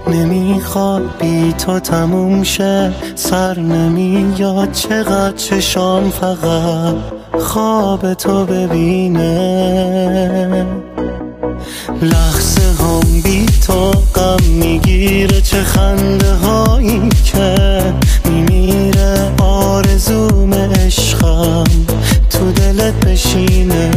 نمیخواد بی تو تموم شه، سر نمیاد چقدر چشام فقط خواب تو ببینه. لحظه هم بی تو غم میگیره، چه خنده هایی که میمیره. آرزوم عشقم تو دلت بشینه.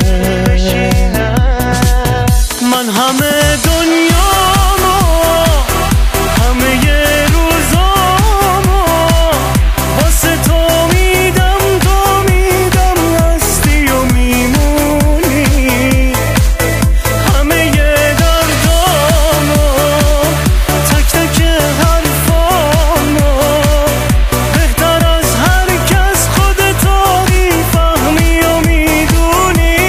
من همه دنیامو، همه روزامو واسه تو میدم، تو میدم هستی و میمونی. همه دردامو، تک تک حرفامو، بهتر از هر کس خودتو میفهمی و میدونی.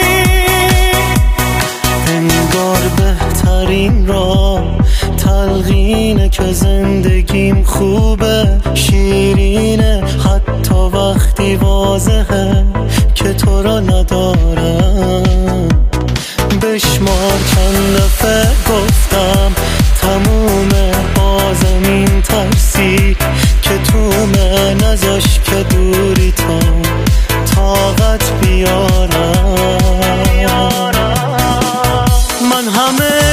انگار بهترین راه تلقینه که زندگیم خوبه، شیرینه حتی وقتی واضحه که تو را ندارم. بشمار چند دفعه گفتم تمومه، بازم این ترسی که تومه نذاش که دوری تا طاقت بیارم. من همه